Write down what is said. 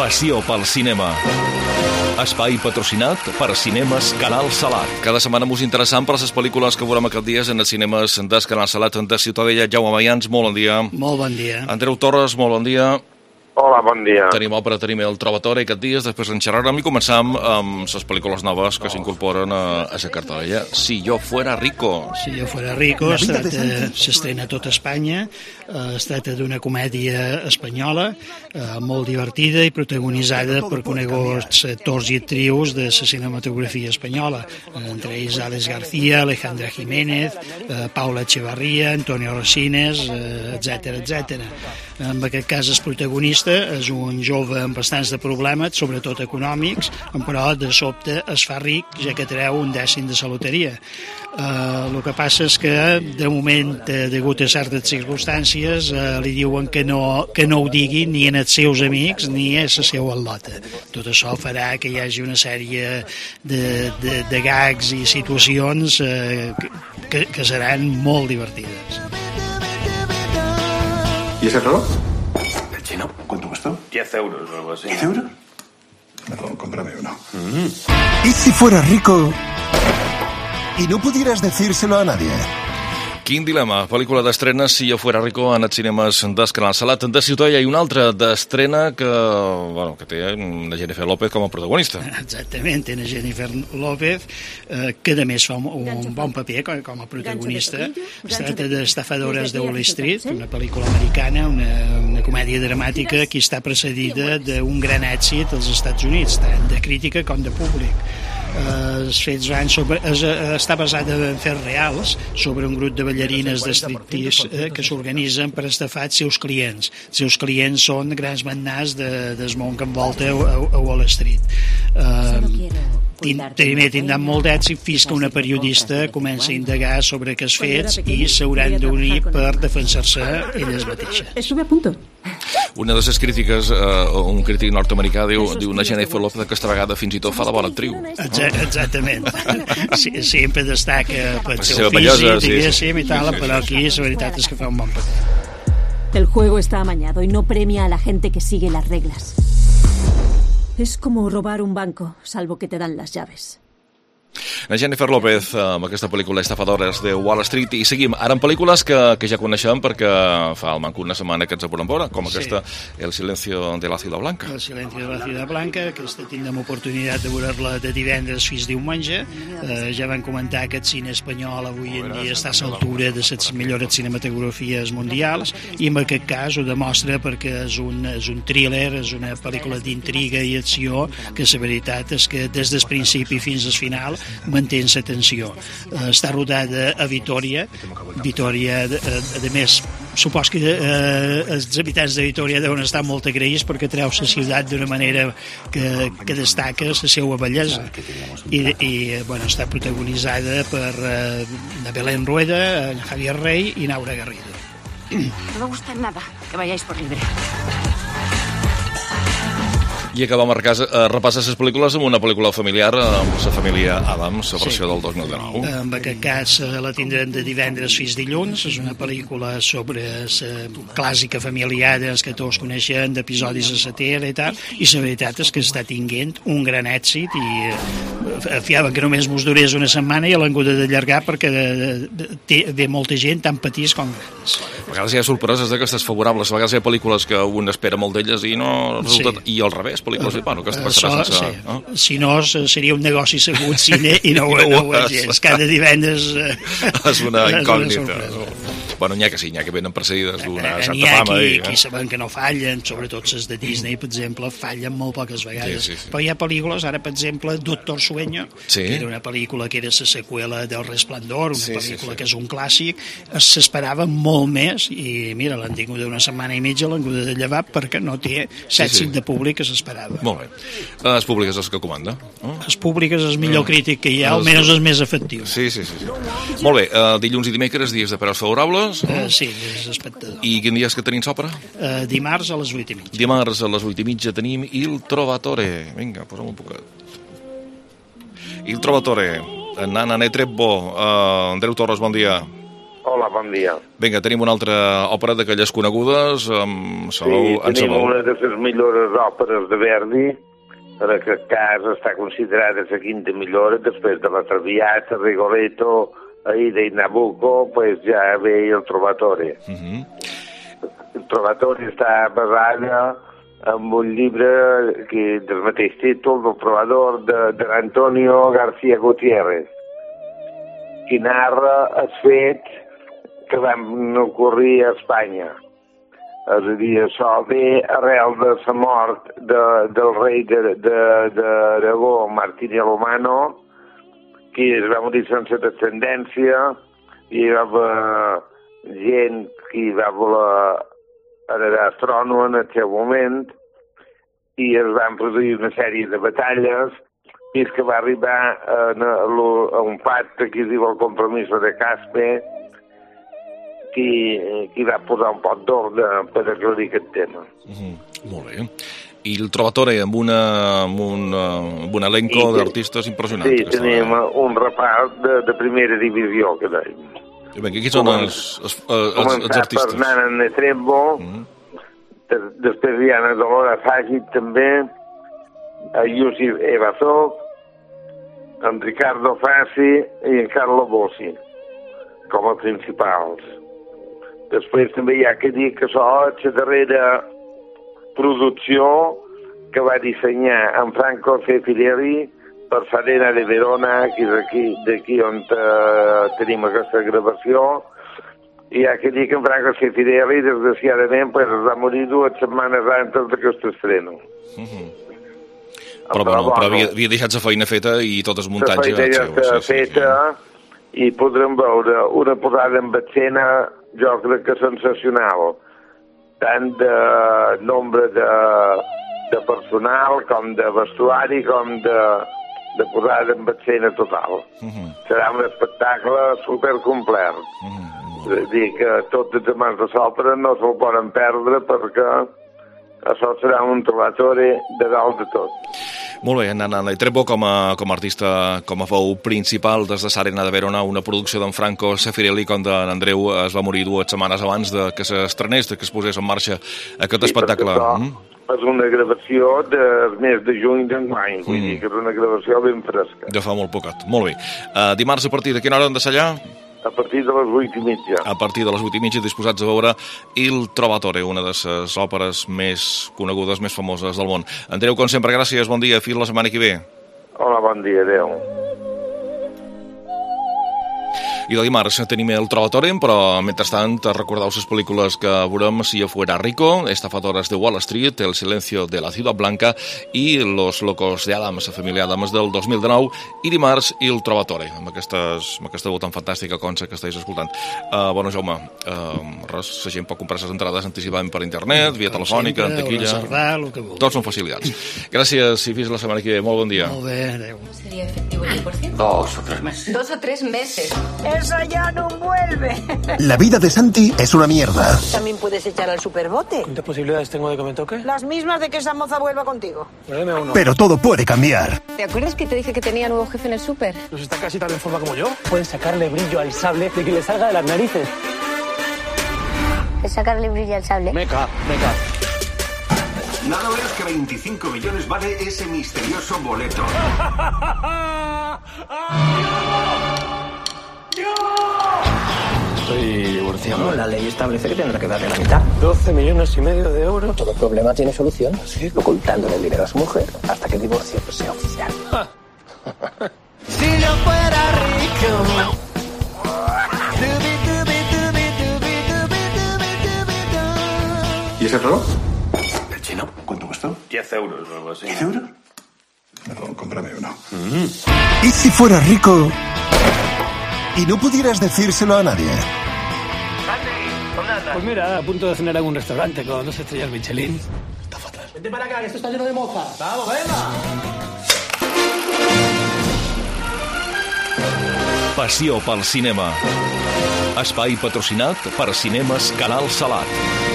Passió pel cinema. Espai patrocinat per Cinemes Canal Salat. Cada setmana mos interessant per les pel·lícules que veurem aquests dies en els cinemes del Canal Salat de Ciutadella. Jaume Mayans, molt bon dia. Molt bon dia. Andreu Torres, molt bon dia. Hola, bon dia. Tenim òpera, tenim el Trovatore aquests dies, després en xerrarem i començam amb les pel·lícules noves que s'incorporen a la cartellera. Si jo fuera rico. Si jo fuera rico, s'estrena a tot Espanya. Es tracta d'una comèdia espanyola molt divertida i protagonitzada per coneguts actors i actrius de la cinematografia espanyola, entre ells Alex García, Alejandra Jiménez, Paula Echevarría, Antonio Resines, etc. En aquest cas el protagonista és un jove amb bastants de problemes, sobretot econòmics, però de sobte es fa ric ja que treu un dècim de la loteria. El que passa és que de moment, degut a certes circumstàncies, li diuen que no ho digui ni en els seus amics ni a la seva al·lota. Tot això farà que hi hagi una sèrie de gags i situacions que seran molt divertides. ¿Y ese reloj? El chino. ¿Cuánto costó? 10 euros o algo así. ¿10 euros? No, cómprame uno. ¿Y si fuera rico y no pudieras decírselo a nadie? Quin dilema, pel·lícula d'estrena Si jo fuera rico en els cinemes del Canal Salat de Ciutadella i una altra d'estrena que té la Jennifer López com a protagonista. Exactament, té la Jennifer López, que a més fa un bon paper com a protagonista. Es tracta d'Estafadores de Wall Street, una pel·lícula americana, una comèdia dramàtica que està precedida d'un gran èxit als Estats Units, tant de crítica com de públic. Els fets està basada en fets reals sobre un grup de ballarines de striptease que s'organitzen per estafar els seus clients. Els seus clients són grans magnats del món que envolta a Wall Street. Primer tindran molt d'èxit fins que una periodista comença a indagar sobre aquests fets i s'hauran d'unir per defensar-se elles mateixes. Estuve a punto. Una de les crítiques, un crític nord-americà diu una Jennifer López que aquesta vegada fins i tot fa de bona actriu. Exactament. Sempre destaca per seu físic, diguéssim, i tal, però aquí la veritat és que fa un bon paper. El juego está amañado y no premia a la gente que sigue las reglas. Es como robar un banco, salvo que te dan las llaves. La Jennifer López amb aquesta pel·lícula Estafadores de Wall Street. I seguim ara en pel·lícules que ja coneixem perquè fa al manco una setmana que ens podem veure, com aquesta El silencio de la ciudad blanca. El silencio de la ciudad blanca, aquesta tindrem oportunitat de veure-la de divendres fins diumenge. Ja vam comentar que el cine espanyol avui en dia està a l'altura de les millors cinematografies mundials i en aquest cas ho demostra perquè és un thriller, és una pel·lícula d'intriga i acció que la veritat és que des del principi fins al final manté la tensió. Està rodada a Vitòria. Vitòria, a més, supos que els habitants de Vitòria deuen estar molt agraïts perquè treu la ciutat d'una manera que destaca la seva bellesa. I està protagonitzada per Belén Rueda, Javier Rey i Naura Garrido. No me gusta nada que vayáis por libre. I acabam a repassar les pel·lícules amb una pel·lícula familiar amb la família Adams, la versió del 2019. En aquest cas la tindrem de divendres fins dilluns. És una pel·lícula sobre la clàssica familiar que tots coneixen, d'episodis a la Terra i tal, i la veritat és que està tinguent un gran èxit i fiaven que només mos durés una setmana i l'han hagut d'allargar perquè ve molta gent, tant petits com grans. A vegades hi ha sorpreses d'aquestes favorables, a vegades hi ha pel·lícules que un espera molt d'elles i no resulta... I al revés, pel·lícules, que es passarà sense... No? Si no, seria un negoci segut cine i no ho és. Cada divendres... És una incògnita. Bueno, n'hi ha que venen precedides d'una certa fama. N'hi ha qui saben que no fallen, sobretot les de Disney, per exemple, fallen molt poques vegades. Sí. Però hi ha pel·lícules, ara, per exemple, Doctor Sueño, que era una pel·lícula que era la seqüela del Resplendor, una pel·lícula que és un clàssic, s'esperava molt més i, mira, l'han tingut una setmana i mitja, l'han hagut de llevar perquè no té l'èxit de públic que s'esperava. Molt bé. Les públiques és el que comanda. Les públiques és el millor crític que hi ha, almenys és més efectiu. Sí. Molt bé, dilluns i dimecres, dies de preus favorables. Sí, és espectador. I quin dia és que tenim s'òpera? Dimarts a les 8:30. Dimarts a les 8:30 tenim Il Trovatore. Vinga, posa'm un poquet. Il Trovatore, Nana Netrebbo, Andreu Torres, bon dia. Hola, bon dia. Vinga, tenim una altra òpera d'aquelles conegudes. Tenim una de les millors òperes de Verdi. En aquest cas està considerada la quinta millor, després de la Traviata, Rigoletto, Aida i Nabucco, pues ja ve el Trovatore. El Trovatore està basada en un llibre del mateix títol, del Trovador, d'Antonio García Gutiérrez, que narra els fets que van ocorrir a Espanya. És a dir, això ve arrel de la mort del rei d'Aragó, Martín i Alomano, que es va morir sense descendència, i hi va haver gent que va voler heredar el trono en el seu moment, i es van produir una sèrie de batalles, fins que va arribar a un pacte que es diu el Compromís de Caspe, que va posar un poc d'ordre per aclarir aquest tema. Molt bé. I el Trovatore amb un elenco d'artistes impressionants. Sí, tenim un repart de primera divisió, que dèiem. Qui són els artistes? Per Nana Netrebko, després hi ha Dolores Fàgit també, Yusuf Evazov, en Ricardo Fassi i en Carlo Bossi, com a principals. Després també hi ha que dir que això és la darrera producció que va dissenyar en Franco Zeffirelli per l'Arena de Verona, que és d'aquí on tenim aquesta gravació. I hi ha que dir que en Franco Zeffirelli, desgraciadament, es va morir 2 setmanes antes d'aquest estreno. Però havia deixat la feina feta i tot el muntatge. La feina ja està feta i podrem veure una posada en escena, jo crec que sensacional, tant de nombre de personal com de vestuari com de posada en escena total. Serà un espectacle supercomplet. És a dir, que tots els amants de l'òpera no se'l poden perdre, perquè això serà un Trovatore de dalt de tot. Molt bé, Nana Netrebko com a artista, com a veu principal des de l'Arena de Verona, una producció d'en Franco Zeffirelli, com d'en Andreu es va morir 2 setmanes abans de que s'estrenés, de que es posés en marxa aquest espectacle. És una gravació del mes de juny d'enguany, vull dir que és una gravació ben fresca. Ja fa molt poquet. Molt bé. Dimarts a partir de quina hora han de ser allà? A partir de les 8:30. A partir de les 8:30 disposats a veure Il Trovatore, una de les òperes més conegudes, més famoses del món. Andreu, com sempre, gràcies, bon dia, fins la setmana que ve. Hola, bon dia, adeu. I de dimarts tenim el Trovatore, però mentrestant recordeu les pel·lícules que veurem: Si yo fuera rico, Estafadores de Wall Street, El silencio de la ciudad blanca i Los locos de Adams, la família Adams del 2019, i dimarts El Trovatore, amb aquesta veu tan fantàstica com que estàs escoltant. Bueno, Jaume, res, la gent pot comprar les entrades anticipadament per internet, via telefònica, en taquilla... Tots són facilitats. Gràcies i fins la setmana que ve. Molt bon dia. Molt bé, adeu. ¿Sería efectivo el 100%? 2 o 3 meses. 2 o 3 meses. Eso ya no vuelve. La vida de Santi es una mierda. También puedes echar al superbote. ¿Cuántas posibilidades tengo de que me toque? Las mismas de que esa moza vuelva contigo. Dame uno. Pero todo puede cambiar. ¿Te acuerdas que te dije que tenía nuevo jefe en el súper? ¿Pues está casi tan en forma como yo? Puedes sacarle brillo al sable de que le salga de las narices. ¿De sacarle brillo al sable? Meca. Nada menos que 25 millones vale ese misterioso boleto. Estoy divorciado. La ley establece que tendrá que darle la mitad. 12 millones y medio de euros. Todo problema tiene solución. ¿Sí? Ocultándole el dinero a su mujer hasta que el divorcio sea oficial. Si yo fuera rico. ¿Y ese reloj? El chino. ¿Cuánto costó? 10 euros o algo así. ¿10 euros? No, cómprame uno. ¿Y si fueras rico y no pudieras decírselo a nadie? Pues mira, a punto de cenar en un restaurante con 2 estrellas Michelin. Está fatal. Vente para acá, que esto está lleno de mozas. ¡Vamos, venga! Passió pel cinema. Espai patrocinat per Cinemes Canal Salat.